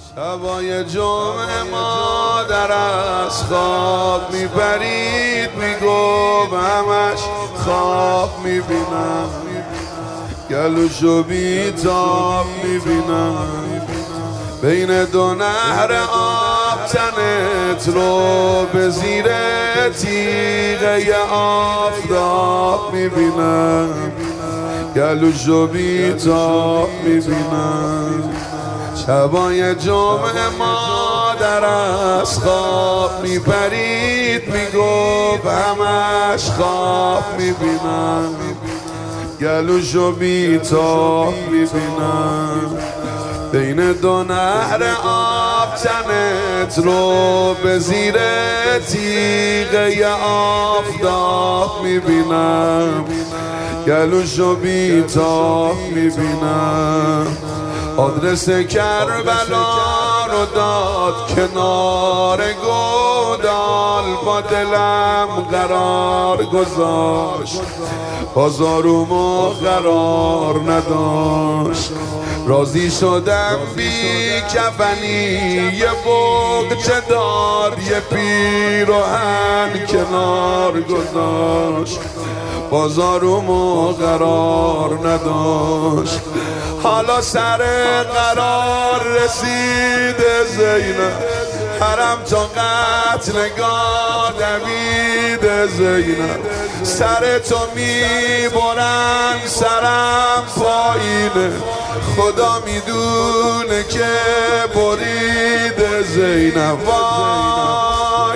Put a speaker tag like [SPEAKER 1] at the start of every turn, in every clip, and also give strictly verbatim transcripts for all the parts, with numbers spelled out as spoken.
[SPEAKER 1] شبای جمعه مادر از خواب میپرید، میگفت همش خواب میبینم، گلوشو بیتاب میبینم، بین دو نهر آب تنت رو به زیر تیغه آفتاب میبینم، گلوشو بیتاب میبینم. شبای جمعه مادر از خواب میپرید، میگفت همش خواب میبینم، گلوشو بیتاب میبینم، بین دو نهر آب تنت رو به زیر تیغه آفتاب میبینم، گلوشو بیتاب میبینم. آدرس کربلا رو داد کنار گودال، با دلم قرار گذاشت، بازارومو قرار نداشت. راضی شدم بی کفنی یه بغچه دار، یه پیراهن کنار گذاشت، بازارومو قرار نداشت. حالا سر قرار رسیده زینب، حرم تا قتلگاه دویده زینب، سر تو میبرن سرم پایینه، خدا میدونه که بریده زینب. وای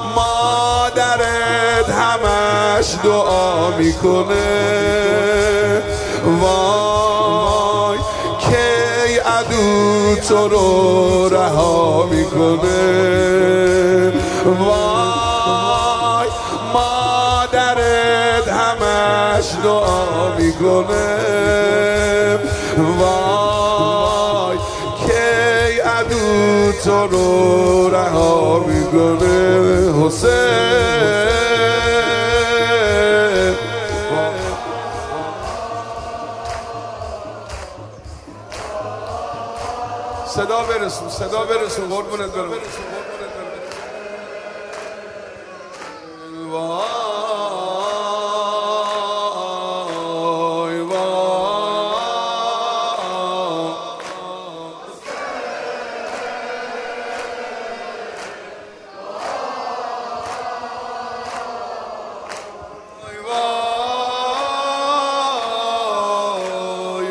[SPEAKER 1] مادرت همش دعا میکنه، وای کی عدو تو رو رها میکنه، وای مادرت همش دعا میکنه، وای کی عدو تو رو رها میکنه. حسین صدا برسون، صدا برسون، قربونت برم. وای وای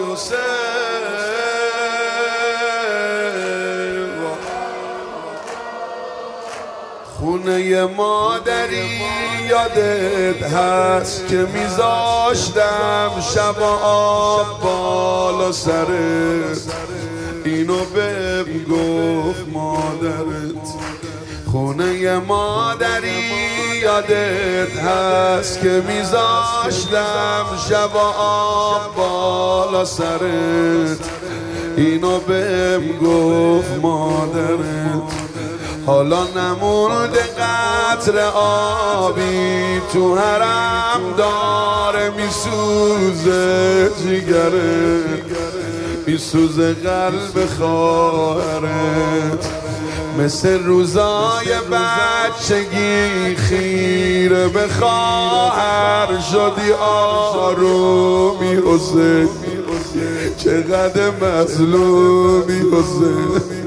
[SPEAKER 1] خونه مادری یادت هست که میذاشتم شب آب بالا سرت، اینو بهم گفت مادرت. خونه مادری یادت هست که میذاشتم شب آب بالا سرت، اینو بهم گفت مادرت. حالا نمونده قطره آبی تو حرم، داره میسوزه جگرت، میسوزه قلب خواهرت، مثل روزای بچگی خیره به خواهر شدی آرومی حسین، چقدر مظلومی حسین،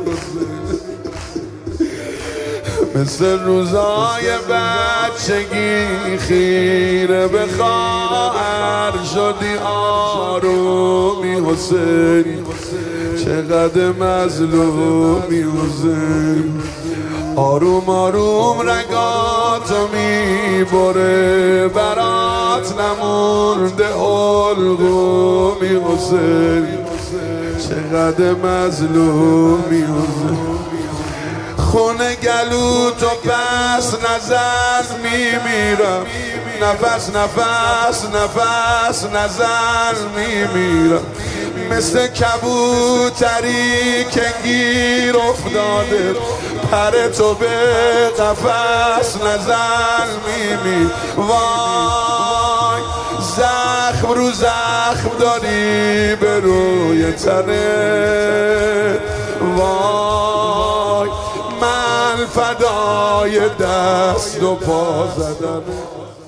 [SPEAKER 1] مثل روزای بچگی خیره به خواهر شدی آرومی حسین، چقدر مظلومی حسین. آروم آروم رگاتو میبره، برات نمونده حلقومی حسین، چقدر مظلومی حسین. خونه گلو تو پس نزن میمیرم، نفس نفس نفس نزن میمیرم، مثل کبوتری که گیر افتاده، پر تو به قفس نزن میمیرم. وای زخم رو زخم داری به روی تنه، وای فدای دست و پا زدن.